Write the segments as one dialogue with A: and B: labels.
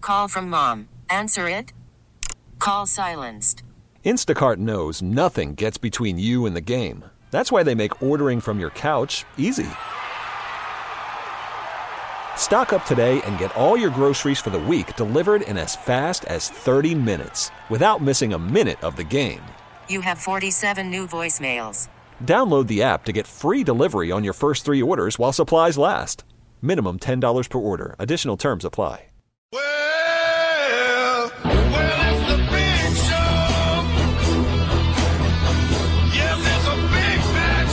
A: call from mom. Answer it. Call silenced.
B: Instacart knows nothing gets between you and the game. That's why they make ordering from your couch easy. Stock up today and get all your groceries for the week delivered in as fast as 30 minutes without missing a minute of the game.
A: You have 47 new voicemails.
B: Download the app to get free delivery on your first 3 orders while supplies last. Minimum $10 per order. Additional terms apply.
C: Well, it's the big show. Yes, it's a big fat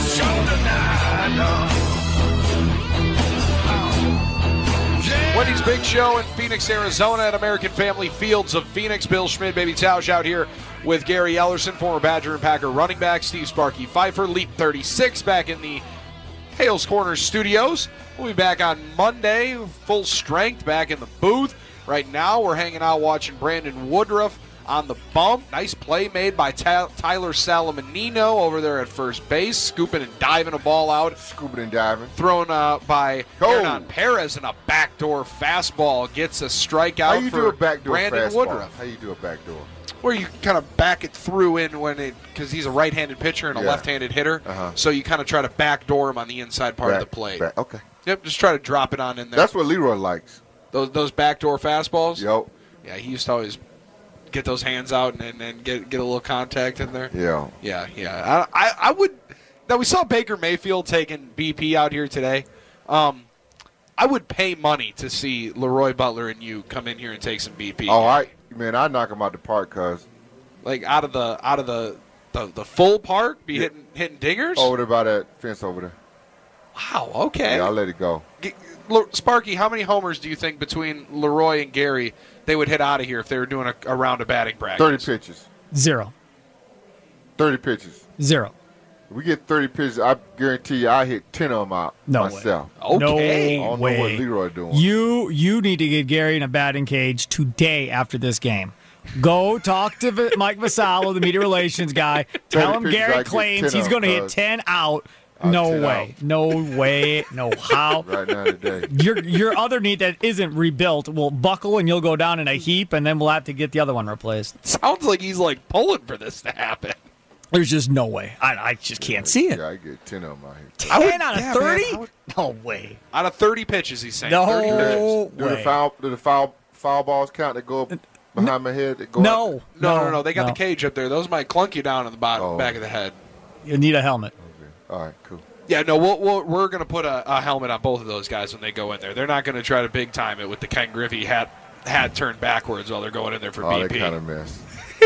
C: show tonight.
D: Wendy's Big Show in Phoenix, Arizona at American Family Fields of Phoenix. Bill Schmidt, Baby Tausch out here with Gary Ellerson, former Badger and Packer running back, Steve Sparky Pfeiffer, Leap 36 back in the Hales Corners studios. We'll be back on Monday, full strength, back in the booth. Right now, we're hanging out watching Brandon Woodruff on the bump. Nice play made by Tyler Salamanino over there at first base, scooping and diving a ball out.
E: Scooping and diving.
D: Thrown by Hernan Perez, and a backdoor fastball gets a strikeout.
E: How you
D: for
E: do a backdoor
D: Brandon
E: fastball?
D: Woodruff.
E: How you do a backdoor?
D: Where you kind of back it through in because he's a right-handed pitcher and a left-handed hitter, so you kind of try to backdoor him on the inside part of the plate.
E: Okay.
D: Yep, just try to drop it on in there.
E: That's what Leroy likes.
D: Those backdoor fastballs.
E: Yep.
D: Yeah, he used to always get those hands out and get a little contact in there.
E: Yeah.
D: Yeah. I would. Now we saw Baker Mayfield taking BP out here today. I would pay money to see Leroy Butler and you come in here and take some BP.
E: Oh, I'd knock him out the park, cuz.
D: Like out of the full park, hitting dingers.
E: Over there by that fence over there.
D: Wow. Okay.
E: Yeah, I'll let it go.
D: Sparky, how many homers do you think between Leroy and Gary they would hit out of here if they were doing a round of batting practice?
E: 30 pitches.
F: 0.
E: 30 pitches.
F: 0.
E: If we get 30 pitches, I guarantee you I hit 10 of them out myself.
D: Okay.
F: No
E: I don't
F: way.
E: know what Leroy doing.
F: You need to get Gary in a batting cage today after this game. Go talk to Mike Vassallo, the media relations guy. Tell him Gary claims he's going to hit 10 out. No way. No way. No how.
E: Right now today.
F: Your other knee that isn't rebuilt will buckle and you'll go down in a heap, and then we'll have to get the other one replaced.
D: Sounds like he's like pulling for this to happen.
F: There's just no way. I just can't see it.
E: Yeah, I get 10 of them out here.
F: 10 out of 30? No way.
D: Out of 30 pitches, he's saying.
F: No
D: 30
F: way.
E: Do the foul balls count that go up behind my head? That go
F: No.
E: up?
D: No. They got the cage up there. Those might clunk you down in the back of the head.
F: You need a helmet.
E: All right, cool.
D: Yeah, no, we're going to put a helmet on both of those guys when they go in there. They're not going to try to big time it with the Ken Griffey hat turned backwards while they're going in there for BP.
E: That kind of mess.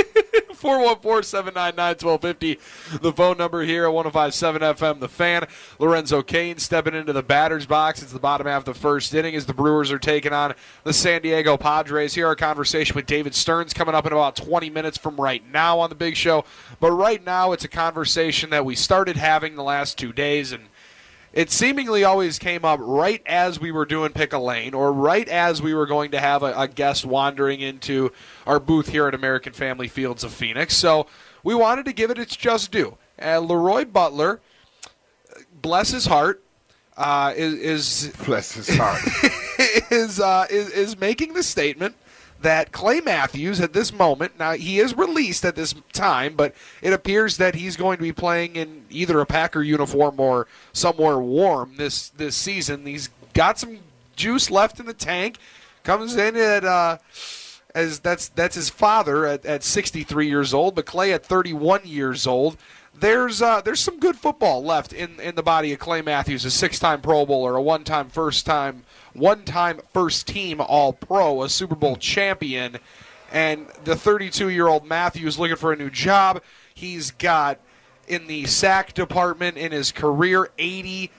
D: 414-799-1250. The phone number here at 105.7 FM. The Fan. Lorenzo Cain stepping into the batter's box. It's the bottom half of the first inning as the Brewers are taking on the San Diego Padres. Here our conversation with David Stearns coming up in about 20 minutes from right now on the Big Show. But right now it's a conversation that we started having the last 2 days, and it seemingly always came up right as we were doing Pick a Lane or right as we were going to have a guest wandering into our booth here at American Family Fields of Phoenix. So we wanted to give it its just due. Leroy Butler, bless his heart, is
E: bless his heart
D: is making the statement that Clay Matthews at this moment, now he is released at this time, but it appears that he's going to be playing in either a Packer uniform or somewhere warm this season. He's got some juice left in the tank. Comes in at as that's his father at 63 years old, but Clay at 31 years old. There's some good football left in the body of Clay Matthews, a 6-time Pro Bowler, a one-time first team All-Pro, a Super Bowl champion, and the 32-year-old Matthews looking for a new job. He's got in the sack department in his career 83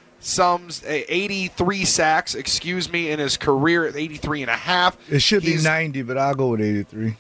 D: sacks, in his career at 83 and a half.
G: It should be 90, but I'll go with 83.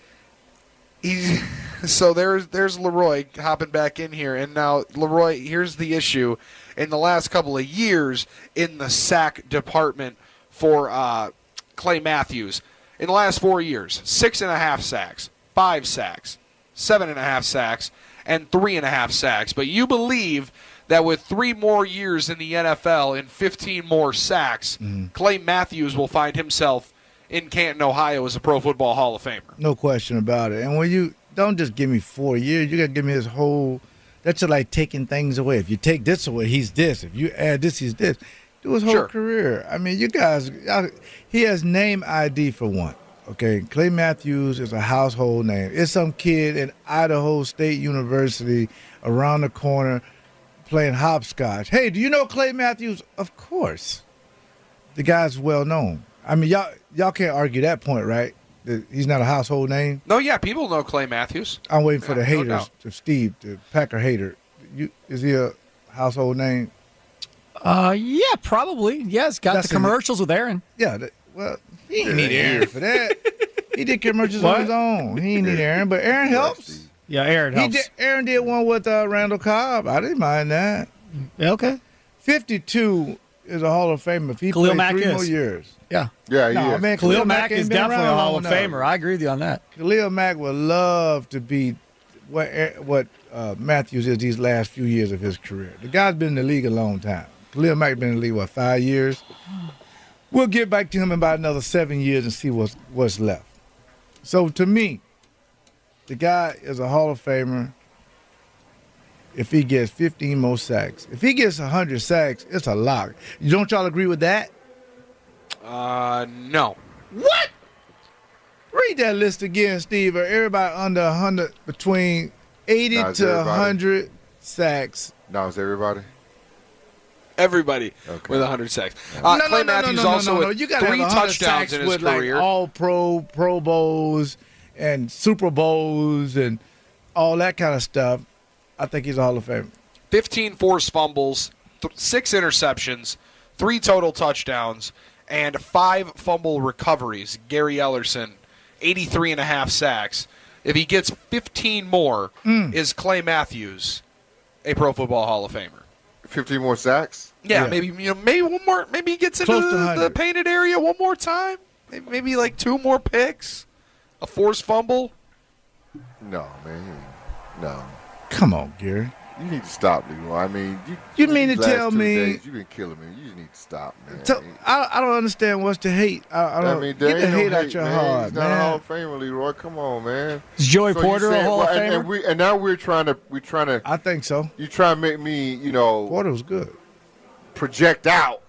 D: So there's Leroy hopping back in here, and now Leroy, here's the issue. In the last couple of years in the sack department for Clay Matthews, in the last 4 years, 6.5 sacks, 5 sacks, 7.5 sacks, and 3.5 sacks. But you believe that with 3 more years in the NFL and 15 more sacks, Clay Matthews will find himself in Canton, Ohio, is a Pro Football Hall of Famer.
G: No question about it. And when you don't just give me 4 years, you got to give me his whole. That's just like taking things away. If you take this away, he's this. If you add this, he's this. Do his whole career. I mean, you guys, he has name ID for one. Okay, Clay Matthews is a household name. It's some kid in Idaho State University around the corner playing hopscotch. Hey, do you know Clay Matthews? Of course. The guy's well known. I mean, y'all can't argue that point, right? That he's not a household name?
D: No, yeah, people know Clay Matthews.
G: I'm waiting for the haters,
D: doubt.
G: Steve, the Packer hater. Is he a household name?
F: Yeah, probably. Yes, got the commercials with Aaron.
G: Yeah, well, he didn't need Aaron for that. He did commercials on his own. He didn't need Aaron, but Aaron helps.
F: Yeah, Aaron helps.
G: Aaron did one with Randall Cobb. I didn't mind that.
F: Okay.
G: 52 is a Hall of Famer. If he
F: Khalil
G: played
F: Mack
G: 3
F: is.
G: more years.
E: Yeah, he is.
G: Man,
F: Khalil Mack
G: ain't
F: is
G: been
F: definitely a
G: around
F: Hall
G: long
F: of
G: enough.
F: Famer. I agree with you on that.
G: Khalil Mack would love to be what Matthews is these last few years of his career. The guy's been in the league a long time. Khalil Mack been in the league, 5 years? We'll get back to him in about another 7 years and see what's left. So to me, the guy is a Hall of Famer if he gets 15 more sacks. If he gets 100 sacks, it's a lock. Don't y'all agree with that?
D: No.
G: What? Read that list again, Steve. Everybody under 100, between 80 to 100 sacks.
E: Now it's everybody?
D: Everybody with 100 sacks. Clay Matthews also with
G: You gotta
D: 3
G: have 100
D: touchdowns
G: sacks
D: in his
G: with
D: career.
G: Like all Pro Bowls and Super Bowls and all that kind of stuff. I think he's a Hall of Famer.
D: 15 forced fumbles, 6 interceptions, 3 total touchdowns, and 5 fumble recoveries. Gary Ellerson, 83.5 sacks. If he gets 15 more, is Clay Matthews a Pro Football Hall of Famer?
E: 15 more sacks?
D: Yeah, maybe one more. Maybe he gets into the painted area one more time. Maybe like 2 more picks, a forced fumble.
E: No, man, no.
G: Come on, Gary.
E: You need to stop, Leroy. I mean,
G: you mean to
E: these last
G: tell
E: 2
G: me
E: days, you've been killing me. You just need to stop, man.
G: So, I don't understand what's the hate. I mean, get the hate out your heart,
E: He's not a Hall of Famer, Leroy. Come on, man.
F: Is Joey Porter a Hall of Famer?
E: And now we're trying to.
G: I think so.
E: You try to make me,
G: Porter was good.
E: Project out,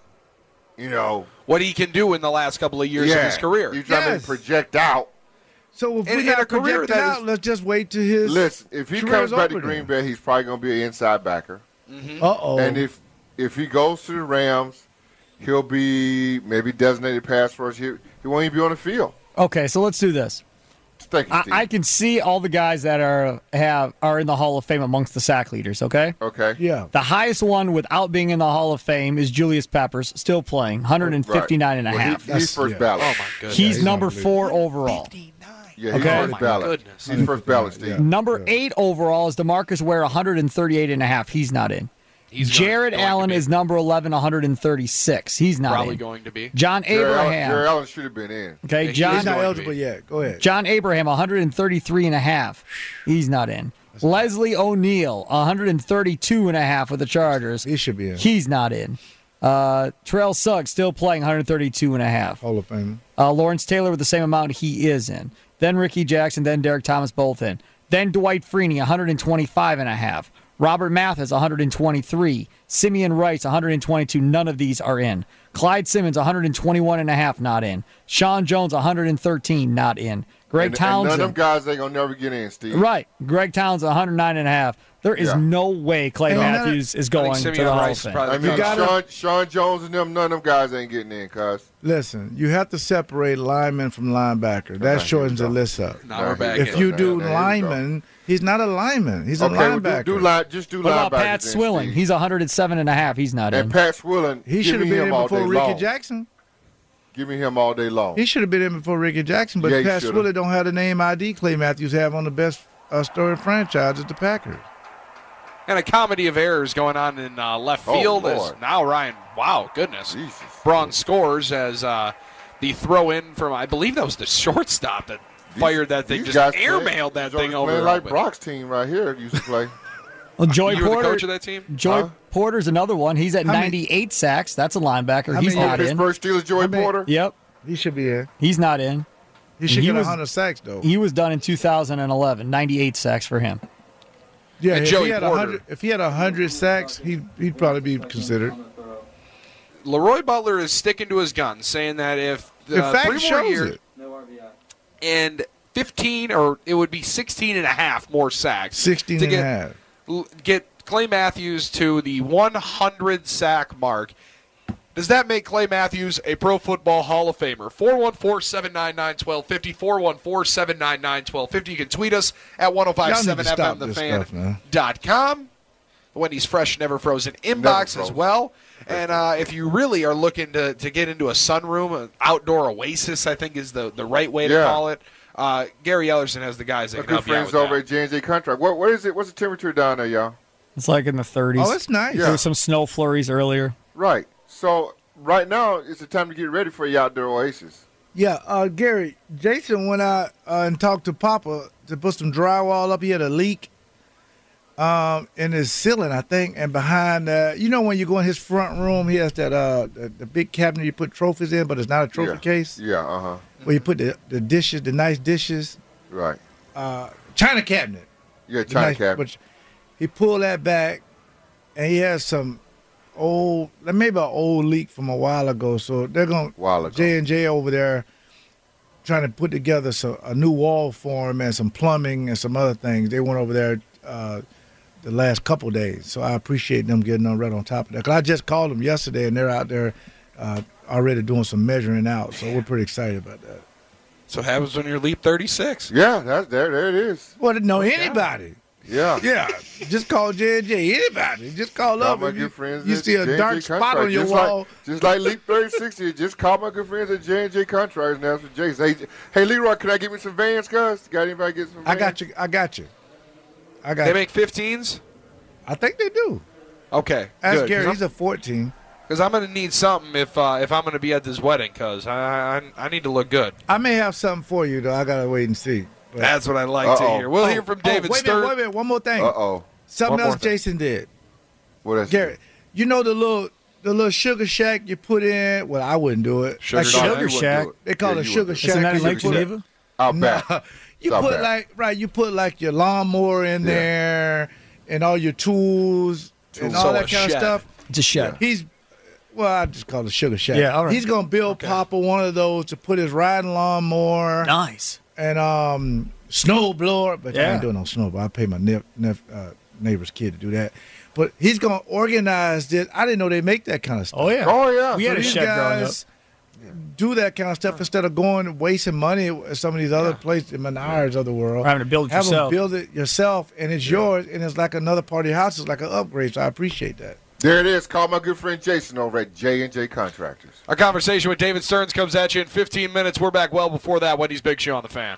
D: what he can do in the last couple of years of his career.
E: You try to make me project out.
G: So if we're not projecting out, let's just wait till his.
E: Listen, if he comes back to Green Bay, he's probably going to be an inside backer.
G: Uh-oh.
E: And if he goes to the Rams, he'll be maybe designated pass rush. He won't even be on the field.
F: Okay, so let's do this.
E: Thank you, Steve.
F: I can see all the guys that are in the Hall of Fame amongst the sack leaders, okay?
E: Okay.
G: Yeah.
F: The highest one without being in the Hall of Fame is Julius Peppers, still playing, 159 and a half.
E: He's first ballot.
D: Oh, my goodness.
F: He's number 4 overall.
E: Yeah, he's first ballot.
D: Goodness.
E: He's first ballot, Steve.
F: Number 8 overall is DeMarcus Ware, 138 and a half. He's not in. Jared Allen is number 11, 136. He's not
D: probably
F: in.
D: going to be.
F: John Abraham.
E: Jared Allen should have been in.
F: Okay,
G: He's not eligible yet. Go ahead.
F: John Abraham, 133 and a half. He's not in. Leslie O'Neal, 132 and a half with the Chargers.
G: He should be in.
F: He's not in. Terrell Suggs still playing 132 and a half.
G: Hall of Fame.
F: Lawrence Taylor with the same amount he is in. Then Ricky Jackson, then Derek Thomas both in. Then Dwight Freeney, 125 and a half. Robert Mathis, 123. Simeon Rice, 122. None of these are in. Clyde Simmons, 121 and a half, not in. Sean Jones, 113, not in. Greg Townsend.
E: And none of them guys ain't going to never get in, Steve.
F: Right. Greg Townsend, 109 and a half. There is no way Clay Matthews is going to the Hall of Fame.
E: I mean, Sean Jones and them, none of them guys ain't getting in, cuz.
G: Listen, you have to separate lineman from linebacker. That shortens the list up. If you do lineman, he's not a lineman. He's a linebacker.
E: Well, just do
F: linebacker. What about Pat
E: then,
F: Swilling?
E: Steve.
F: He's 107 and a half. He's not in.
E: And Pat Swilling,
G: he should have been in before Ricky Jackson.
E: Give me him all day long.
G: He should have been in before Ricky Jackson, but Pat Swilling don't have the name ID Clay Matthews have on the best storied franchise at the Packers.
D: And a comedy of errors going on in left field as now Ryan, Braun scores as the throw in from, I believe that was the shortstop that fired that thing, just airmailed that thing over.
E: Like Brock's team right here used to play.
F: Well, Joey
D: you
F: Porter,
D: were the coach of that team?
F: Joey Porter's another one. He's at 98 sacks. That's a linebacker. He's not in.
E: Pittsburgh Steelers, Joey Porter?
F: Yep.
G: He should be in.
F: He's not in.
G: He should get 100 sacks, though.
F: He was done in 2011. 98 sacks for him.
G: Yeah,
D: and
G: if
D: Joey
G: he had
D: Porter.
G: if he had 100 sacks, he'd probably be considered.
D: Leroy Butler is sticking to his guns, saying that if
G: The fact
D: 3 more
G: shows
D: years
G: it.
D: and 15 or it would be 16 and a half more sacks
G: 16
D: to
G: and a half.
D: get Clay Matthews to the 100 sack mark. Does that make Clay Matthews a Pro Football Hall of Famer? 414-799-1250, 414-799-1250. You can tweet us at 1057FMTheFan.com. Wendy's Fresh Never Frozen inbox as well. And if you really are looking to get into a sunroom, an outdoor oasis, I think is the right way to call it, Gary Ellerson has the guys that
E: My
D: can
E: good
D: help you out
E: friends
D: with
E: over
D: that.
E: at J&J Contract. What is it? What's the temperature down there, y'all?
F: It's like in the 30s.
G: Oh, it's nice.
F: There were some snow flurries earlier.
E: Right. So right now it's the time to get ready for your outdoor oasis.
G: Yeah, Gary, Jason went out and talked to Papa to put some drywall up. He had a leak in his ceiling, I think, and behind, when you go in his front room, he has that the big cabinet you put trophies in, but it's not a trophy case.
E: Yeah,
G: Where you put the dishes, the nice dishes.
E: Right.
G: China cabinet.
E: Yeah, China
G: Nice,
E: cabinet.
G: but he pulled that back, and he has some maybe an old leak from a while ago. So they're going J&J over there trying to put together a new wall for him and some plumbing and some other things. They went over there the last couple of days. So I appreciate them getting on right on top of that. 'Cause I just called them yesterday, and they're out there already doing some measuring out. So we're pretty excited about that.
D: So what happens when you're Leap 36.
E: Yeah, there it is.
G: Well, no, anybody.
E: Yeah.
G: Yeah, just call J&J. Anybody, just call
E: Call
G: up.
E: my
G: If
E: good friends
G: you
E: at
G: see a
E: J&J
G: dark spot on your
E: Contract.
G: wall.
E: Just like Leap 3060, just call my good friends at J&J Contracts and ask for Jason. Hey, Leroy, can I get me some vans, cuz? Got anybody get some vans?
G: I got you.
D: They make 15s?
G: I think they do.
D: Okay,
G: Ask
D: good.
G: Gary. He's a 14.
D: Because I'm going to need something if I'm going to be at this wedding, because I need to look good.
G: I may have something for you, though. I got to wait and see. But
D: That's what I like to hear. We'll hear from David
G: wait
D: Stern.
G: a minute. One more thing.
E: Uh-oh.
G: Something
D: One more
G: else
D: thing.
G: Jason did.
E: What else?
G: Gary, you know the little sugar shack you put in? Well, I wouldn't do it.
D: Sugar
G: Like
D: Shack?
E: You
F: Sugar
E: wouldn't
F: Shack.
E: do it.
G: They call
E: Yeah,
G: it
E: you
G: sugar
E: wouldn't do
G: shack.
F: Isn't that in
G: You
F: Lake
G: put-
F: Geneva?
E: Out back.
G: You
E: It's out
G: put
E: back.
G: you put like your lawnmower in there and all your tools and
D: So
G: all
D: a
G: that kind
D: shed.
G: of stuff.
F: It's a shed.
G: I just call it sugar shack.
F: Yeah, all right.
G: He's gonna build Papa one of those to put his riding lawnmower
F: Nice.
G: and snow blower. But I
F: Yeah.
G: ain't doing no snow blower. I pay my neighbor's kid to do that. But he's gonna organize this. I didn't know they make that kind of stuff.
F: Oh, yeah.
E: Oh, yeah.
F: We had a
G: These
F: shed growing up.
G: guys do that kind of stuff instead of going and wasting money at some of these other places, Menards of the world.
F: Or having to build it
G: Have
F: yourself.
G: them build it yourself, and it's yours, and it's like another part of your house. It's like an upgrade, so I appreciate that.
E: There it is. Call my good friend Jason over at J&J Contractors.
D: Our conversation with David Stearns comes at you in 15 minutes. We're back well before that. Wendy's Big Show on the Fan.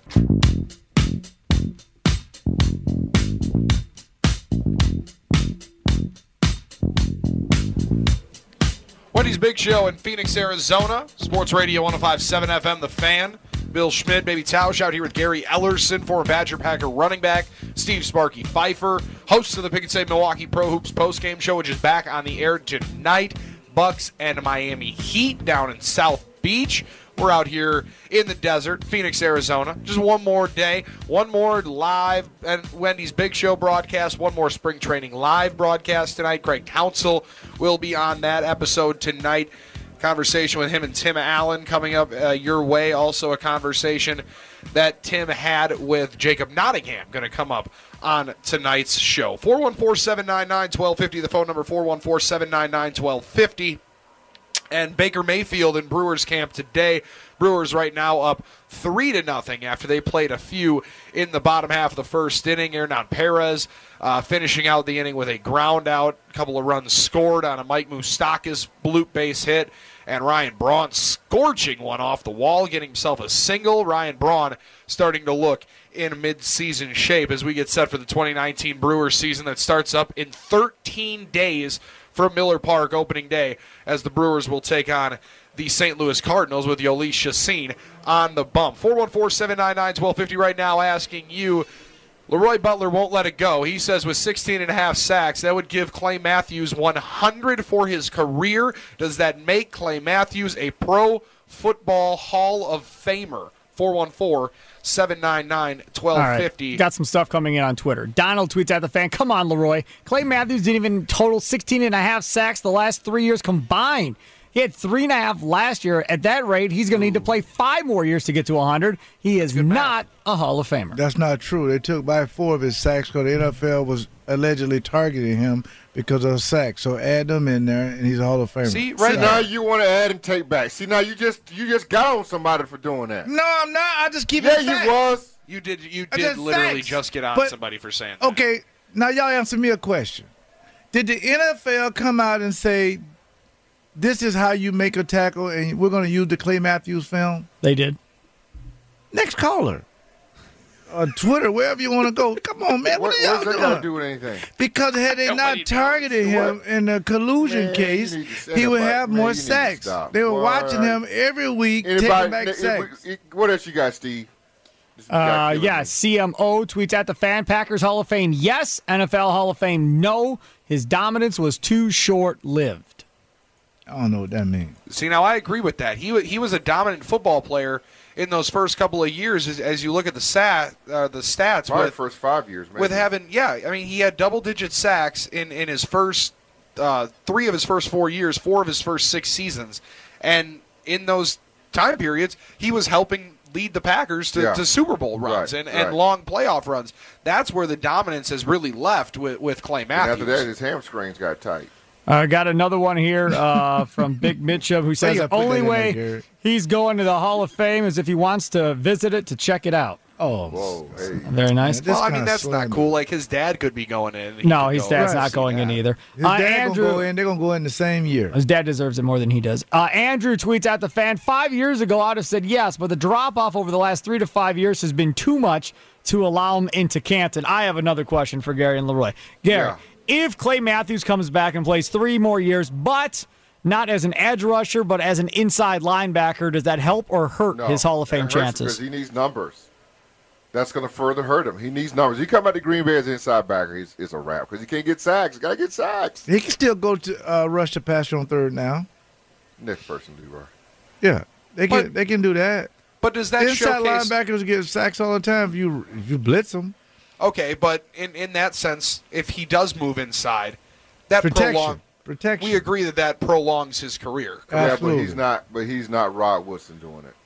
D: Wendy's Big Show in Phoenix, Arizona. Sports Radio 105.7 FM, The Fan. Bill Schmidt, Baby Tausch out here with Gary Ellerson, former Badger Packer running back. Steve Sparky Pfeiffer, host of the Pick and Save Milwaukee Pro Hoops postgame show, which is back on the air tonight. Bucks and Miami Heat down in South Beach. We're out here in the desert, Phoenix, Arizona. Just one more day, one more live and Wendy's Big Show broadcast, one more spring training live broadcast tonight. Greg Council will be on that episode tonight. Conversation with him and Tim Allen coming up your way. Also a conversation that Tim had with Jacob Nottingham going to come up on tonight's show. 414-799-1250, the phone number 414-799-1250. And Baker Mayfield in Brewers camp today. Brewers right now up 3-0 after they played a few in the bottom half of the first inning. Hernan Perez finishing out the inning with a ground out. A couple of runs scored on a Mike Moustakas bloop base hit. And Ryan Braun scorching one off the wall, getting himself a single. Ryan Braun starting to look in mid-season shape as we get set for the 2019 Brewers season that starts up in 13 days from Miller Park opening day, as the Brewers will take on the St. Louis Cardinals with Yoelis Chacin on the bump. 414-799-1250 right now asking you, Leroy Butler won't let it go. He says with 16.5 sacks, that would give Clay Matthews 100 for his career. Does that make Clay Matthews a Pro Football Hall of Famer. 414-799-1250.
F: Right. Got some stuff coming in on Twitter. Donald tweets at the fan, come on, Leroy. Clay Matthews didn't even total 16.5 sacks the last 3 years combined. He had 3.5 last year. At that rate, he's going to need to play 5 more years to get to 100. He is not a Hall of Famer.
G: That's not true. They took by 4 of his sacks because the NFL was allegedly targeting him because of sacks. So add them in there, and he's a Hall of Famer.
E: See, now you want to add and take back. See, now you just got on somebody for doing that.
G: No, I'm not. I just keep it
E: facts. Yeah, you was.
D: You did literally just get on somebody for saying that.
G: Okay, now y'all answer me a question. Did the NFL come out and say, this is how you make a tackle, and we're going to use the Clay Matthews film?
F: They did.
G: Next caller. On Twitter, wherever you want to go. Come on, man. What are y'all doing?
E: Got to do with anything?
G: Because had they not targeted him in the collusion case, he would have more sacks. They were watching him every week, taking back sacks.
E: What else you got, Steve?
F: CMO tweets at the fan. Packers Hall of Fame, yes. NFL Hall of Fame, no. His dominance was too short-lived.
G: I don't know what that means.
D: See, now I agree with that. He was a dominant football player in those first couple of years, as you look at the stats.
E: Probably the first 5 years, maybe.
D: With having, he had double-digit sacks in his first 3 of his first 4 years, 4 of his first 6 seasons, and in those time periods, he was helping lead the Packers to Super Bowl runs and long playoff runs. That's where the dominance has really left with Clay Matthews.
E: And after that, his hamstrings got tight.
F: Got another one here from Big Mitchum who says the only way he's going to the Hall of Fame is if he wants to visit it to check it out. Oh,
E: whoa, hey.
F: Very nice.
D: Well, I mean, that's not cool. Like, his dad could be going in.
F: No, his dad's not going in either.
G: His dad going to go in. They're going to go in the same year.
F: His dad deserves it more than he does. Andrew tweets at the fan, 5 years ago, I'd have said yes, but the drop-off over the last 3 to 5 years has been too much to allow him into Canton. I have another question for Gary and Leroy. Gary, if Clay Matthews comes back and plays 3 more years, but not as an edge rusher, but as an inside linebacker, does that help or hurt his Hall of Fame chances?
E: Because he needs numbers. That's going to further hurt him. He needs numbers. You come out to Green Bay as an inside backer, it's a wrap because he can't get sacks. He's got to get sacks.
G: He can still go to rush the passer on third now.
E: Next person do, right?
G: Yeah, they can do that.
D: But does that
G: inside linebackers get sacks all the time if you blitz them?
D: Okay, but in that sense, if he does move inside, that
G: protection.
D: We agree that prolongs his career.
G: Absolutely.
E: Yeah, but he's not Rod Woodson doing it.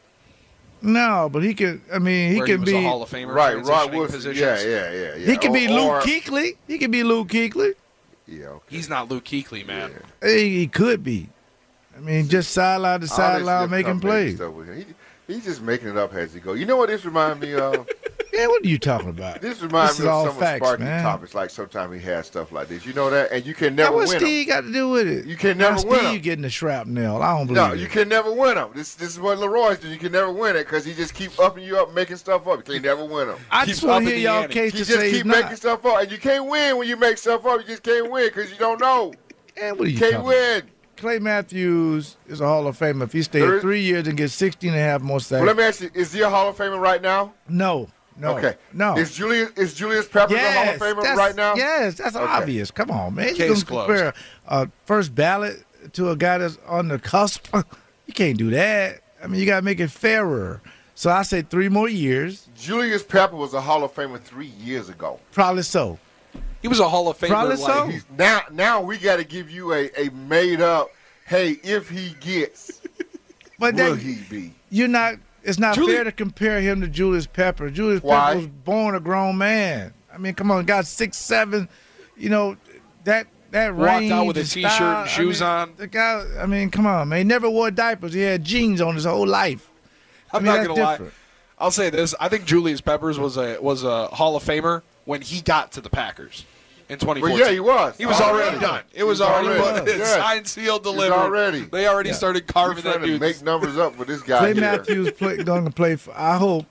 G: No, but he could. I mean, he could be
D: a Hall of Famer,
E: right? Rod Woodson. Yeah.
G: He could be Luke Kuechly. He could be Luke Kuechly.
E: Yeah, okay.
D: He's not Luke Kuechly, man.
G: Yeah. He could be. I mean, just sideline to sideline making plays.
E: He's just making it up as he goes. You know what this reminds me of?
G: Yeah, what are you talking about?
E: This reminds me of some of Sparky topics. Like sometimes he has stuff like this. You know that, and you can never win them.
G: What Steve got to do with it?
E: You can never win them.
G: Steve getting the shrapnel. I don't believe
E: No, you can never win them. This is what Leroy's doing. You can never win it because he just keep upping you up, making stuff up. You can never win them.
G: I just want to hear y'all case to say
E: you just keep making stuff up, and you can't win when you make stuff up. You just can't win because you don't know.
G: And what are you
E: can't win.
G: Clay Matthews is a Hall of Famer if he stays 3 years and gets 16.5 more sacks.
E: Well, let me ask you: is he a Hall of Famer right now?
G: No.
E: Okay.
G: No.
E: Is Julius Peppers a Hall of Famer right now?
G: Yes, that's obvious. Come on, man.
D: Case
G: you can compare a first ballot to a guy that's on the cusp. You can't do that. I mean, you got to make it fairer. So I say 3 more years.
E: Julius Peppers was a Hall of Famer 3 years ago.
G: Probably so.
D: He was a Hall of Famer.
G: Probably so.
E: Now we got to give you a made up, hey, if he gets,
G: but
E: will he be?
G: You're not. It's not fair to compare him to Julius Peppers. Julius Peppers was born a grown man. I mean, come on, got 6'7", you know, that range.
D: Walked out with a T-shirt and shoes on.
G: The guy, I mean, come on, man. He never wore diapers. He had jeans on his whole life.
D: I'm not going to lie. I'll say this. I think Julius Peppers was a Hall of Famer when he got to the Packers in 2014.
E: Well, yeah, he was.
D: He was already done. It was already signed, sealed, delivered. They already started carving that dude.
E: Make numbers up for this guy.
G: Clay Matthews going to play for. I hope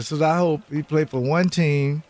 G: he played for one team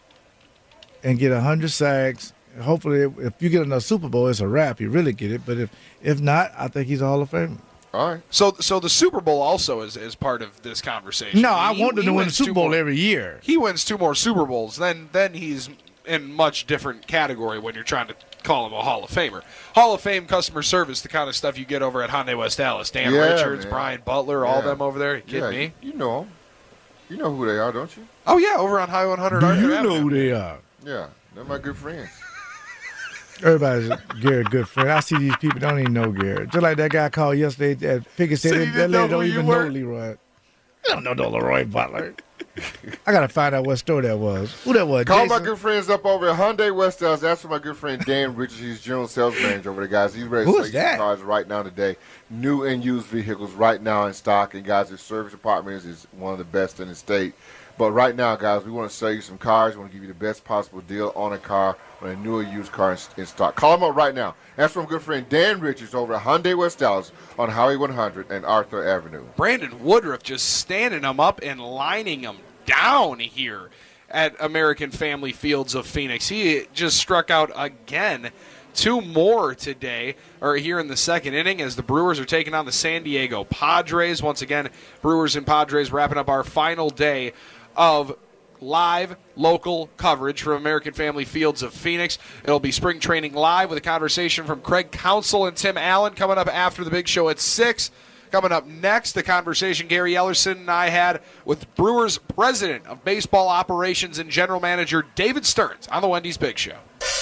G: and get 100 sacks. Hopefully, if you get another Super Bowl, it's a wrap. You really get it. But if not, I think he's a Hall of Famer.
E: All right.
D: So the Super Bowl also is part of this conversation.
G: No, I want him to win the Super Bowl every year.
D: He wins 2 more Super Bowls, then he's in much different category when you're trying to call him a Hall of Famer. Hall of Fame customer service, the kind of stuff you get over at Hyundai West Dallas. Dan Richards,
E: man.
D: Brian Butler, all them over there. You kidding me?
E: You know them. You know who they are, don't you?
D: Oh, yeah, over on Highway 100 Arthur
G: You
D: Avenue.
G: know who they are.
E: Yeah, they're my good friends.
G: Everybody's Garrett good friend. I see these people don't even know Garrett. Just like that guy called yesterday at Pickett said that lady don't even know Leroy. I don't know no Leroy Butler. I gotta find out what store that was. Who that was?
E: Call
G: Jason?
E: my good friends up over at Hyundai West Dallas. That's for my good friend Dan Richards. He's general sales manager over there, guys. He's ready to
G: Who's
E: sell you
G: that?
E: cars right now today. New and used vehicles right now in stock. And guys, his service department is one of the best in the state. But right now, guys, we want to sell you some cars. We want to give you the best possible deal on a car, on a new or used car in stock. Call him up right now. That's from good friend Dan Richards over at Hyundai West Dallas on Highway 100 and Arthur Avenue.
D: Brandon Woodruff just standing them up and lining them down here at American Family Fields of Phoenix. He just struck out again. 2 more today, or here in the second inning, as the Brewers are taking on the San Diego Padres. Once again, Brewers and Padres wrapping up our final day of live local coverage from American Family Fields of Phoenix. It'll be spring training live with a conversation from Craig Counsell and Tim Allen coming up after the big show at 6. Coming up next, the conversation Gary Ellerson and I had with Brewers President of Baseball Operations and General Manager David Stearns on the Wendy's Big Show.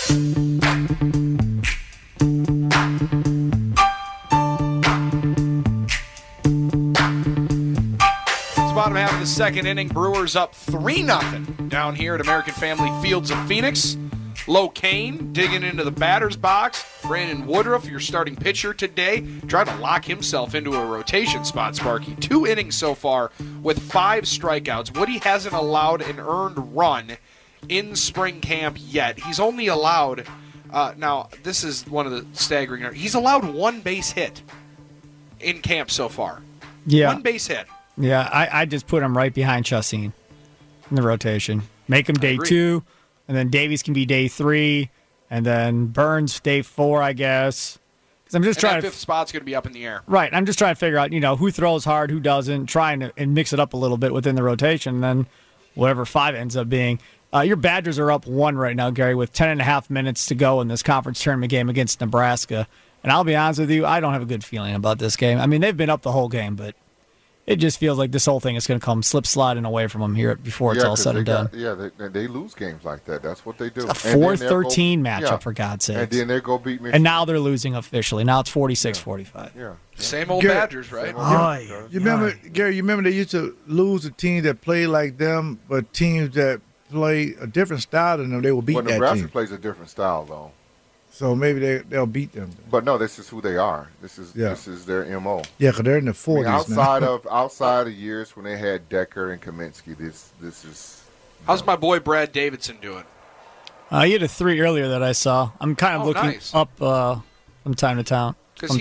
D: Bottom half of the second inning, Brewers up 3-0 down here at American Family Fields of Phoenix. Low Kane digging into the batter's box. Brandon Woodruff, your starting pitcher today, trying to lock himself into a rotation spot, Sparky. 2 innings so far with 5 strikeouts. Woody hasn't allowed an earned run in spring camp yet. He's only allowed, now this is one of the staggering, he's allowed 1 base hit in camp so far.
F: Yeah.
D: 1 base hit.
F: Yeah, I just put him right behind Chassin in the rotation. Make him day 2, and then Davies can be day 3, and then Burns day 4, I guess. Because I'm just trying
D: that 5th spot's going to be up in the air.
F: Right, I'm just trying to figure out, who throws hard, who doesn't, trying to and mix it up a little bit within the rotation, and then whatever 5 ends up being. Your Badgers are up 1 right now, Gary, with 10.5 minutes to go in this conference tournament game against Nebraska. And I'll be honest with you, I don't have a good feeling about this game. I mean, they've been up the whole game, but it just feels like this whole thing is going to come slip-sliding away from them here before it's all said and done.
E: They lose games like that. That's what they do.
F: It's a 4-13 matchup, for God's sake.
E: And then they go beat Michigan.
F: And now they're losing officially. Now it's 46-45.
E: Yeah.
D: Same old
G: Gary,
D: Badgers, right?
G: You remember, Gary, you remember they used to lose a team that played like them, but teams that play a different style than them, they will beat that team.
E: Nebraska plays a different style, though.
G: So maybe they'll beat them.
E: But no, this is who they are. This is their MO.
G: Yeah, because they're in the 40s now.
E: outside of years when they had Decker and Kaminsky, this is.
D: How's my boy Brad Davidson doing?
F: He had a 3 earlier that I saw. I'm kind of looking up from time to time.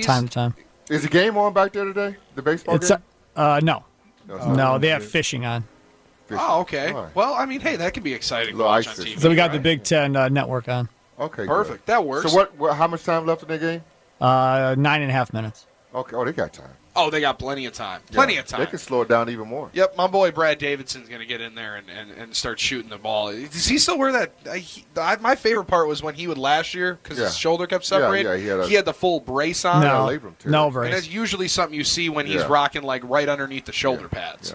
E: Is the game on back there today? The baseball game?
F: No. No, they have fishing on.
D: Oh, okay. Right. Well, I mean, hey, that can be exciting to watch on TV.
F: So we got the Big Ten network on.
E: Okay,
D: perfect. Good. That works.
E: So how much time left in the game?
F: 9.5 minutes.
E: Okay. Oh, they got time.
D: Oh, they got plenty of time. Plenty of time.
E: They can slow it down even more.
D: Yep, my boy Brad Davidson's going to get in there and start shooting the ball. Does he still wear that? My favorite part was when he would last year because his shoulder kept separating.
E: Yeah,
D: he had the full brace on.
F: No brace.
D: And that's usually something you see when he's rocking right underneath the shoulder pads.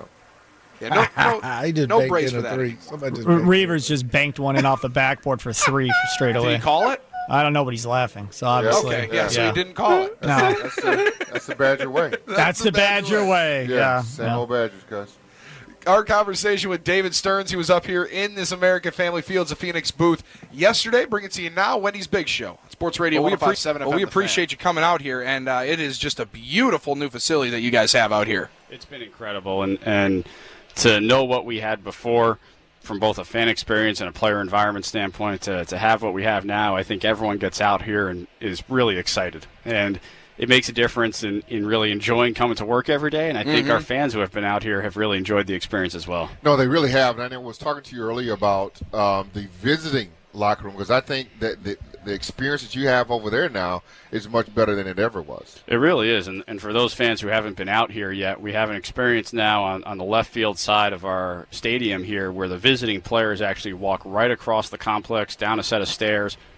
D: Yeah, no brace for that.
F: Reavers just banked one in off the backboard for 3 straight away.
D: Did he call it?
F: I don't know, but he's laughing. So obviously,
D: okay, so he didn't call it.
F: No,
E: that's the Badger way.
F: That's the Badger way. Yeah,
E: same old Badgers, guys.
D: Our conversation with David Stearns, he was up here in this American Family Fields of Phoenix booth yesterday. Bring it to you now, Wendy's Big Show, Sports Radio 105.7 FM.
H: We appreciate you coming out here, and it is just a beautiful new facility that you guys have out here.
I: It's been incredible, and to know what we had before, from both a fan experience and a player environment standpoint, to have what we have now, I think everyone gets out here and is really excited. And it makes a difference in really enjoying coming to work every day. And I think our fans who have been out here have really enjoyed the experience as well.
E: No, they really have. And I was talking to you earlier about the visiting locker room, because I think that the experience that you have over there now is much better than it ever was.
I: It really is. And for those fans who haven't been out here yet, we have an experience now on the left field side of our stadium here where the visiting players actually walk right across the complex, down a set of stairs,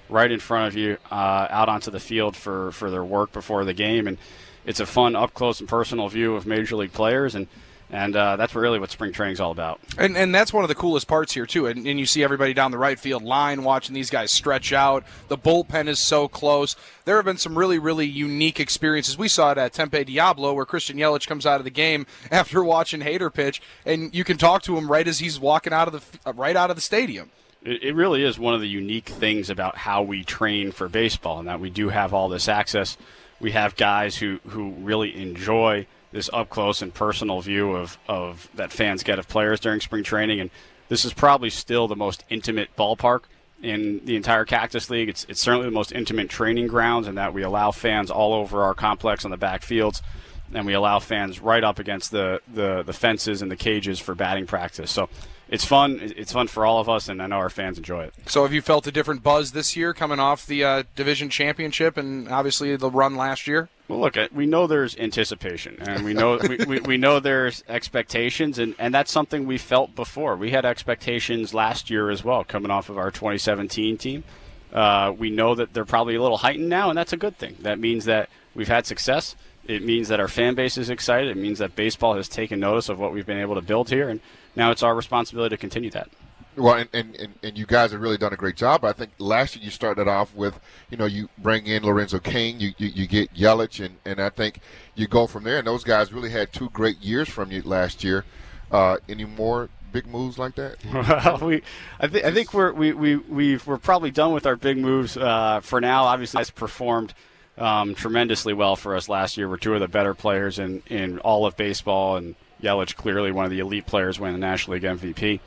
I: right in front of you out onto the field for their work before the game. And it's a fun, up-close and personal view of Major League players, and that's really what spring training is all about.
H: And that's one of the coolest parts here, too. And you see everybody down the right field line watching these guys stretch out. The bullpen is so close. There have been some really, really unique experiences. We saw it at Tempe Diablo, where Christian Yelich comes out of the game after watching Hader pitch, and you can talk to him right as he's walking out of the stadium.
I: It really is one of the unique things about how we train for baseball, and that we do have all this access. We have guys who really enjoy this up-close and personal view of that fans get of players during spring training. And this is probably still the most intimate ballpark in the entire Cactus League. It's certainly the most intimate training grounds, in that we allow fans all over our complex on the back fields, and we allow fans right up against the fences and the cages for batting practice. So it's fun. It's fun for all of us, and I know our fans enjoy it.
H: So have you felt a different buzz this year coming off the division championship and obviously the run last year?
I: Well, look, we know there's anticipation, and we know we know there's expectations, and that's something we felt before. We had expectations last year as well, coming off of our 2017 team. We know that they're probably a little heightened now, and that's a good thing. That means that we've had success. It means that our fan base is excited. It means that baseball has taken notice of what we've been able to build here, and now it's our responsibility to continue that.
E: Well, and you guys have really done a great job. I think last year you started off with, you bring in Lorenzo Cain, you get Yelich, and I think you go from there. And those guys really had 2 great years from you last year. Any more big moves like that?
I: Well, I think we're probably done with our big moves for now. Obviously, that's performed tremendously well for us last year. We're 2 of the better players in all of baseball, and Yelich clearly one of the elite players, winning the National League MVP.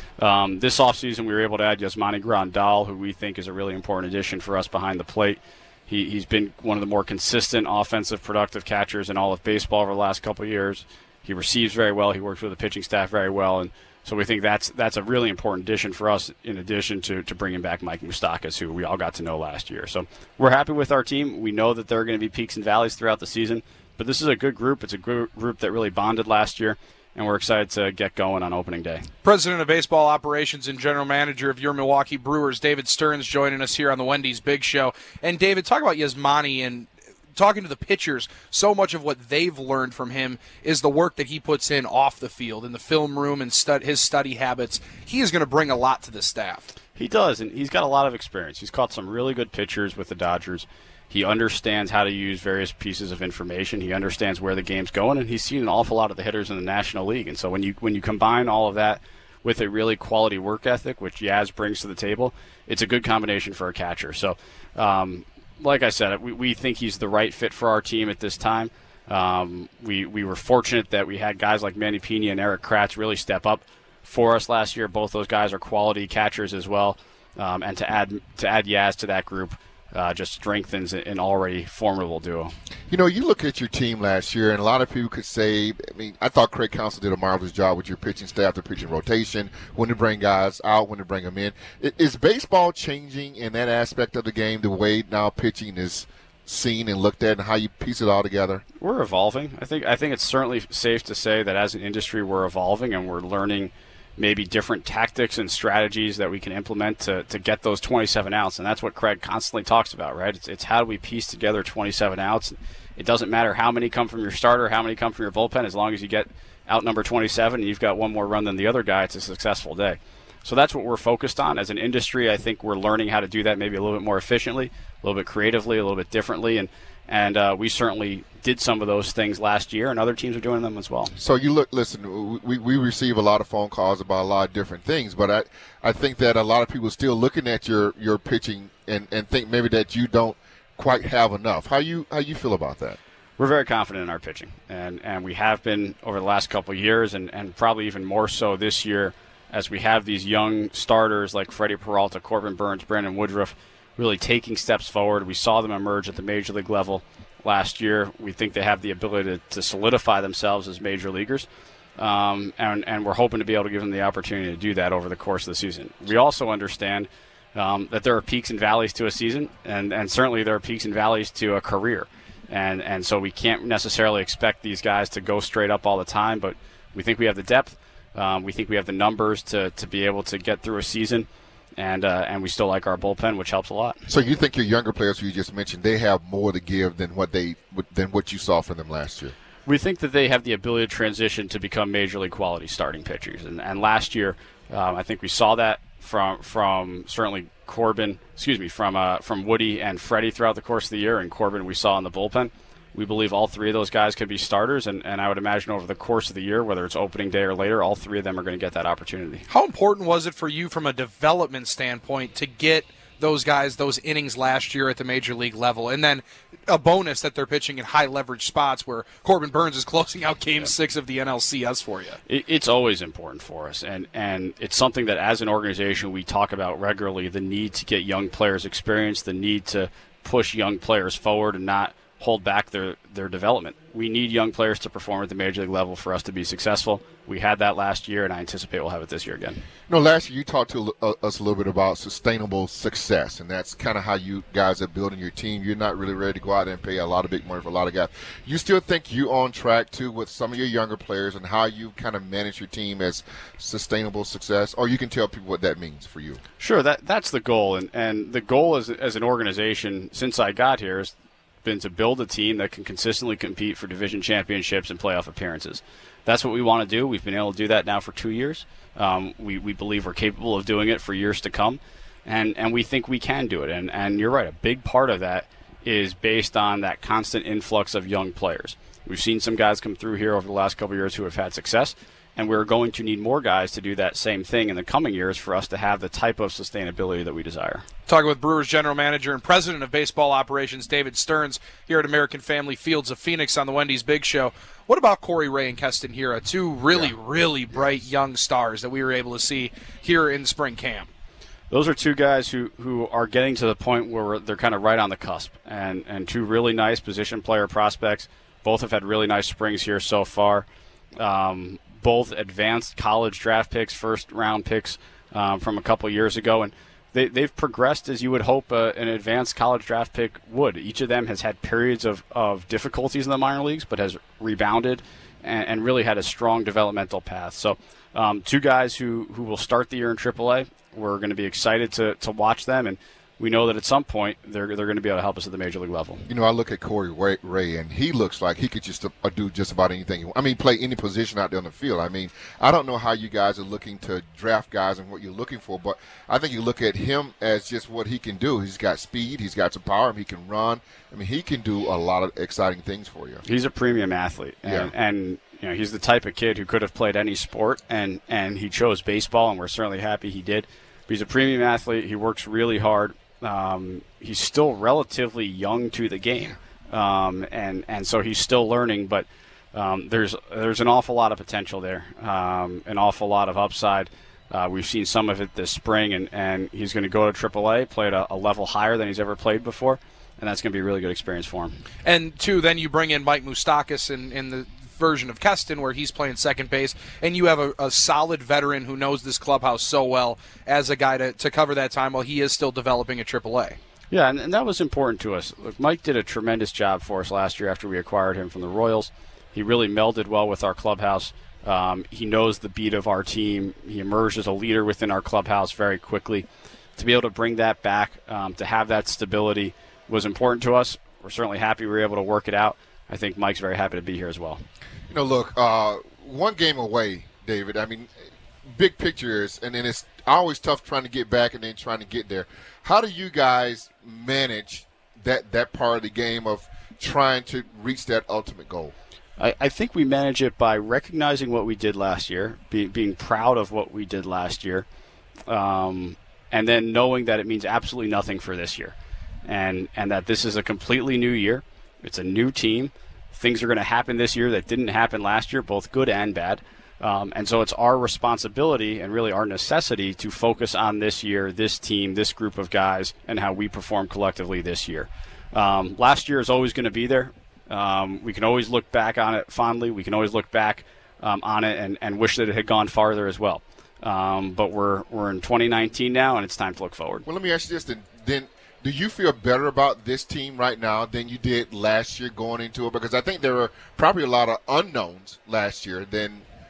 I: This offseason, we were able to add Yasmani Grandal, who we think is a really important addition for us behind the plate. He's been one of the more consistent offensive productive catchers in all of baseball over the last couple of years. He receives very well. He works with the pitching staff very well. And so we think that's a really important addition for us, in addition to bringing back Mike Moustakas, who we all got to know last year. So we're happy with our team. We know that there are going to be peaks and valleys throughout the season, but this is a good group. It's a group that really bonded last year, and we're excited to get going on opening day.
H: President of Baseball Operations and General Manager of your Milwaukee Brewers, David Stearns, joining us here on the Wendy's Big Show. And David, talk about Yasmani and talking to the pitchers. So much of what they've learned from him is the work that he puts in off the field, in the film room, and his study habits. He is going to bring a lot to the staff.
I: He does, and he's got a lot of experience. He's caught some really good pitchers with the Dodgers. He understands how to use various pieces of information. He understands where the game's going, and he's seen an awful lot of the hitters in the National League. And so when you combine all of that with a really quality work ethic, which Yaz brings to the table, it's a good combination for a catcher. So, like I said, we think he's the right fit for our team at this time. We were fortunate that we had guys like Manny Pena and Eric Kratz really step up for us last year. Both those guys are quality catchers as well. And to add Yaz to that group just strengthens an already formidable duo.
E: You look at your team last year, and a lot of people could say, I thought Craig Counsell did a marvelous job with your pitching staff, the pitching rotation, when to bring guys out, when to bring them in. Is baseball changing in that aspect of the game, the way now pitching is seen and looked at, and how you piece it all together?
I: We're evolving. I think it's certainly safe to say that as an industry we're evolving, and we're learning maybe different tactics and strategies that we can implement to get those 27 outs. And that's what Craig constantly talks about, right? It's how do we piece together 27 outs. It doesn't matter how many come from your starter, how many come from your bullpen, as long as you get out number 27 and you've got one more run than the other guy, it's a successful day. So that's what we're focused on. As an industry, I think we're learning how to do that maybe a little bit more efficiently, a little bit creatively, a little bit differently. And we certainly did some of those things last year, and other teams are doing them as well.
E: So listen, we receive a lot of phone calls about a lot of different things, but I think that a lot of people are still looking at your pitching and think maybe that you don't quite have enough. How you feel about that?
I: We're very confident in our pitching, and we have been over the last couple of years, and probably even more so this year, as we have these young starters like Freddie Peralta, Corbin Burns, Brandon Woodruff, really taking steps forward. We saw them emerge at the major league level last year. We think they have the ability to solidify themselves as major leaguers, and we're hoping to be able to give them the opportunity to do that over the course of the season. We also understand that there are peaks and valleys to a season, and certainly there are peaks and valleys to a career. And so we can't necessarily expect these guys to go straight up all the time, but we think we have the depth. We think we have the numbers to be able to get through a season. And we still like our bullpen, which helps a lot.
E: So you think your younger players who you just mentioned, they have more to give than what you saw from them last year?
I: We think that they have the ability to transition to become major league quality starting pitchers. And last year, I think we saw that from certainly Corbin, from Woody and Freddie throughout the course of the year, and Corbin we saw in the bullpen. We believe all three of those guys could be starters, and I would imagine over the course of the year, whether it's opening day or later, all three of them are going to get that opportunity.
H: How important was it for you from a development standpoint to get those guys those innings last year at the major league level, and then a bonus that they're pitching in high leverage spots where Corbin Burns is closing out Game 6 of the NLCS for you?
I: It's always important for us, and it's something that as an organization we talk about regularly, the need to get young players experience, the need to push young players forward and not hold back their development. We need young players to perform at the major league level for us to be successful. We had that last year, and I anticipate we'll have it this year again.
E: Last year you talked to us a little bit about sustainable success, and that's kind of how you guys are building your team. You're not really ready to go out there and pay a lot of big money for a lot of guys. You still think you're on track, too, with some of your younger players and how you kind of manage your team as sustainable success? Or you can tell people what that means for you.
I: Sure, that's the goal. And the goal as an organization since I got here is been to build a team that can consistently compete for division championships and playoff appearances. That's what we want to do. We've been able to do that now for 2 years. We believe we're capable of doing it for years to come, and we think we can do it. And you're right, a big part of that is based on that constant influx of young players. We've seen some guys come through here over the last couple of years who have had success, and we're going to need more guys to do that same thing in the coming years for us to have the type of sustainability that we desire.
H: Talking with Brewers general manager and president of baseball operations David Stearns here at American Family Fields of Phoenix on the Wendy's Big Show. What about Corey Ray and Keston Hiura, two really bright young stars that we were able to see here in spring camp?
I: Those are two guys who are getting to the point where they're kind of right on the cusp, and two really nice position player prospects. Both have had really nice springs here so far. Both advanced college draft picks, first-round picks from a couple years ago, and they've progressed as you would hope an advanced college draft pick would. Each of them has had periods of difficulties in the minor leagues, but has rebounded and really had a strong developmental path. So two guys who will start the year in AAA. We're going to be excited to watch them, and we know that at some point they're going to be able to help us at the major league level.
E: I look at Corey Ray, and he looks like he could just do just about anything. Play any position out there on the field. I don't know how you guys are looking to draft guys and what you're looking for, but I think you look at him as just what he can do. He's got speed. He's got some power. He can run. He can do a lot of exciting things for you.
I: He's a premium athlete, and he's the type of kid who could have played any sport, and he chose baseball, and we're certainly happy he did. But he's a premium athlete. He works really hard. He's still relatively young to the game, and so he's still learning. But there's an awful lot of potential there, an awful lot of upside. We've seen some of it this spring, and he's going to go to AAA, play at a level higher than he's ever played before, and that's going to be a really good experience for him.
H: And two, then you bring in Mike Moustakas in the version of Keston where he's playing second base, and you have a solid veteran who knows this clubhouse so well as a guy to cover that time while he is still developing at AAA.
I: Yeah, and that was important to us. Look, Mike did a tremendous job for us last year after we acquired him from the Royals. He really melded well with our clubhouse. He knows the beat of our team. He emerged as a leader within our clubhouse very quickly. To be able to bring that back, to have that stability was important to us. We're certainly happy we were able to work it out. I think Mike's very happy to be here as well.
E: Look, one game away, David. Big picture is, and then it's always tough trying to get back and then trying to get there. How do you guys manage that part of the game of trying to reach that ultimate goal?
I: I think we manage it by recognizing what we did last year, being proud of what we did last year, and then knowing that it means absolutely nothing for this year, and that this is a completely new year. It's a new team. Things are going to happen this year that didn't happen last year, both good and bad. And so it's our responsibility and really our necessity to focus on this year, this team, this group of guys, and how we perform collectively this year. Last year is always going to be there. We can always look back on it fondly. We can always look back on it and wish that it had gone farther as well. But we're in 2019 now, and it's time to look forward.
E: Well, let me ask you this then. Do you feel better about this team right now than you did last year going into it? Because I think there were probably a lot of unknowns last year than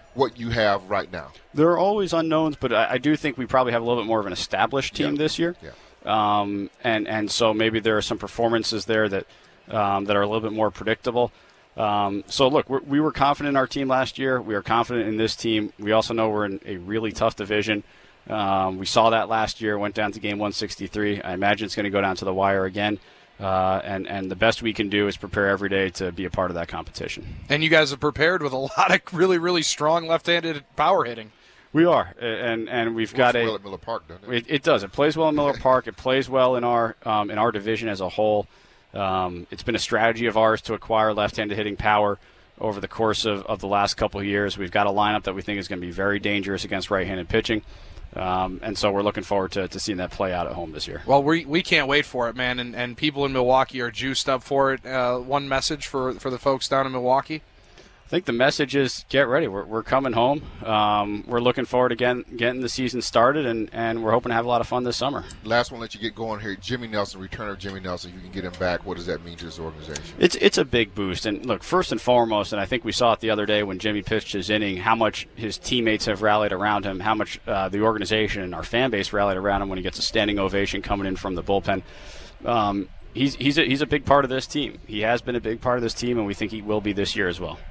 E: what you have right now?
I: There are always unknowns, but I do think we probably have a little bit more of an established team this year.
E: Yeah.
I: And so maybe there are some performances there that are a little bit more predictable. So, look, we were confident in our team last year. We are confident in this team. We also know we're in a really tough division. We saw that last year, went down to game 163. I imagine it's going to go down to the wire again. And the best we can do is prepare every day to be a part of that competition.
H: And you guys have prepared with a lot of really, really strong left-handed power hitting.
I: We are, and we've got
E: well at Miller Park, doesn't it?
I: It does. It plays well in Miller Park. It plays well in our division as a whole. It's been a strategy of ours to acquire left-handed hitting power over the course of the last couple of years. We've got a lineup that we think is going to be very dangerous against right-handed pitching. And so we're looking forward to seeing that play out at home this year.
H: Well, we can't wait for it, man, and people in Milwaukee are juiced up for it. One message for the folks down in Milwaukee?
I: I think the message is get ready. We're coming home. We're looking forward to getting the season started, and we're hoping to have a lot of fun this summer.
E: Last one, let you get going here. Jimmy Nelson, return of Jimmy Nelson. You can get him back. What does that mean to this organization?
I: It's a big boost. And look, first and foremost, and I think we saw it the other day when Jimmy pitched his inning, how much his teammates have rallied around him, how much the organization and our fan base rallied around him when he gets a standing ovation coming in from the bullpen. He's a big part of this team. He has been a big part of this team, and we think he will be this year as well.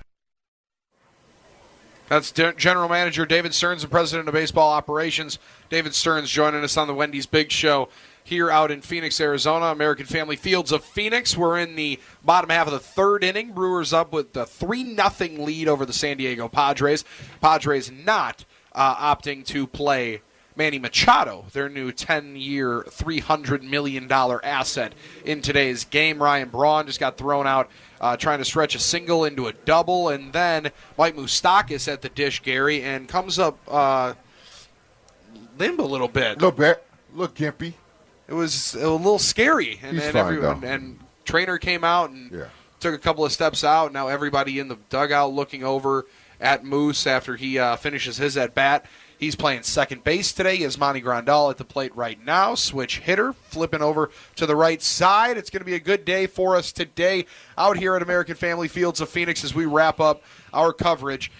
D: That's General Manager David Stearns, the President of Baseball Operations. David Stearns joining us on the Wendy's Big Show here out in Phoenix, Arizona, American Family Fields of Phoenix. We're in the bottom half of the third inning. Brewers up with a 3-0 lead over the San Diego Padres. Padres not opting to play Manny Machado, their new 10-year, $300 million asset in today's game. Ryan Braun just got thrown out trying to stretch a single into a double, and then Mike Moustakas at the dish, Gary, and comes up limp a little bit.
E: A little gimpy.
D: It was a little scary, and
E: He's
D: then
E: fine,
D: everyone
E: though.
D: and trainer came out and took a couple of steps out. Now everybody in the dugout looking over at Moose after he finishes his at bat. He's playing second base today. Yasmani Grandal at the plate right now. Switch hitter, flipping over to the right side. It's going to be a good day for us today out here at American Family Fields of Phoenix as we wrap up our coverage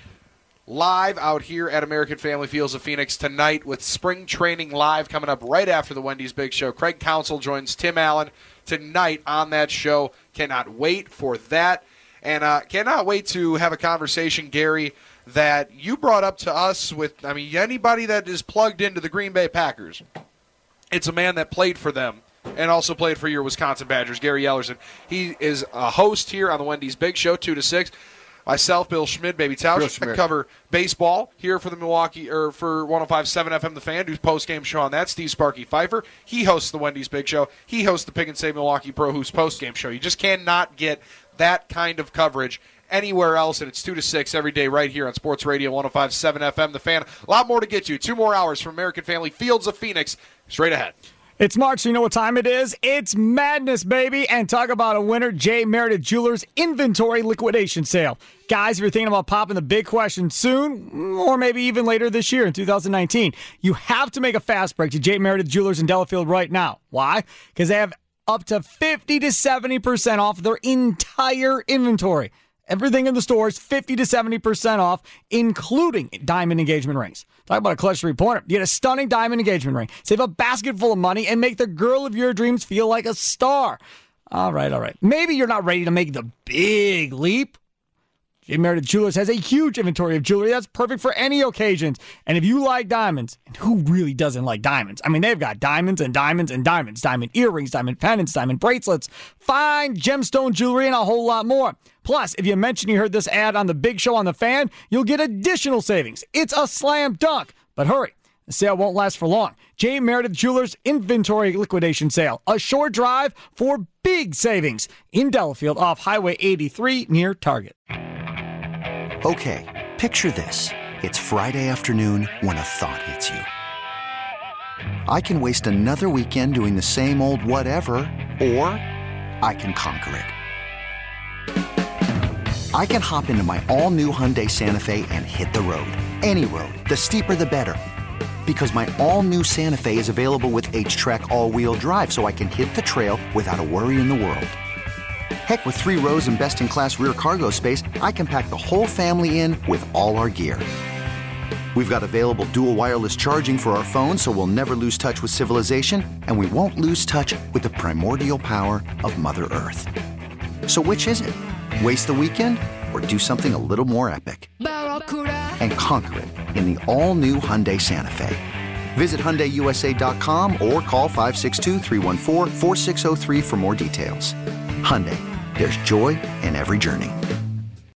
D: live out here at American Family Fields of Phoenix tonight with Spring Training Live coming up right after the Wendy's Big Show. Craig Counsell joins Tim Allen tonight on that show. Cannot wait for that. And cannot wait to have a conversation, Gary, that you brought up to us with, anybody that is plugged into the Green Bay Packers, it's a man that played for them and also played for your Wisconsin Badgers, Gary Ellerson. He is a host here on the Wendy's Big Show, 2 to 6. Myself, Bill Schmid, Baby Tausch, I cover baseball here for the Milwaukee, or for 105.7 FM The Fan, who's post-game show on that. Steve Sparky Pfeiffer, he hosts the Wendy's Big Show. He hosts the Pick and Save Milwaukee Pro, who's post-game show. You just cannot get that kind of coverage anywhere else, and it's 2 to 6 every day right here on Sports Radio 105.7 FM The Fan. A lot more to get to. 2 more hours from American Family Fields of Phoenix straight ahead.
F: It's March, so you know what time it is. It's madness, baby. And talk about a winner, J. Meredith Jewelers Inventory Liquidation Sale. Guys, if you're thinking about popping the big question soon, or maybe even later this year in 2019, you have to make a fast break to J. Meredith Jewelers in Delafield right now. Why? Because they have up to 50 to 70% off their entire inventory. Everything in the store is 50 to 70% off, including diamond engagement rings. Talk about a clutch three-pointer. You get a stunning diamond engagement ring, save a basket full of money, and make the girl of your dreams feel like a star. All right. Maybe you're not ready to make the big leap. J. Meredith Jewelers has a huge inventory of jewelry that's perfect for any occasions. And if you like diamonds, and who really doesn't like diamonds? They've got diamonds and diamonds and diamonds. Diamond earrings, diamond pendants, diamond bracelets, fine gemstone jewelry, and a whole lot more. Plus, if you mention you heard this ad on the Big Show on The Fan, you'll get additional savings. It's a slam dunk. But hurry, the sale won't last for long. J. Meredith Jewelers Inventory Liquidation Sale. A short drive for big savings in Delafield off Highway 83 near Target.
J: Okay, picture this. It's Friday afternoon when a thought hits you. I can waste another weekend doing the same old whatever, or I can conquer it. I can hop into my all-new Hyundai Santa Fe and hit the road. Any road. The steeper, the better. Because my all-new Santa Fe is available with H-Track all-wheel drive, so I can hit the trail without a worry in the world. Heck, with 3 rows and best-in-class rear cargo space, I can pack the whole family in with all our gear. We've got available dual wireless charging for our phones, so we'll never lose touch with civilization, and we won't lose touch with the primordial power of Mother Earth. So which is it? Waste the weekend or do something a little more epic? And conquer it in the all-new Hyundai Santa Fe. Visit HyundaiUSA.com or call 562-314-4603 for more details. Hyundai, there's joy in every journey.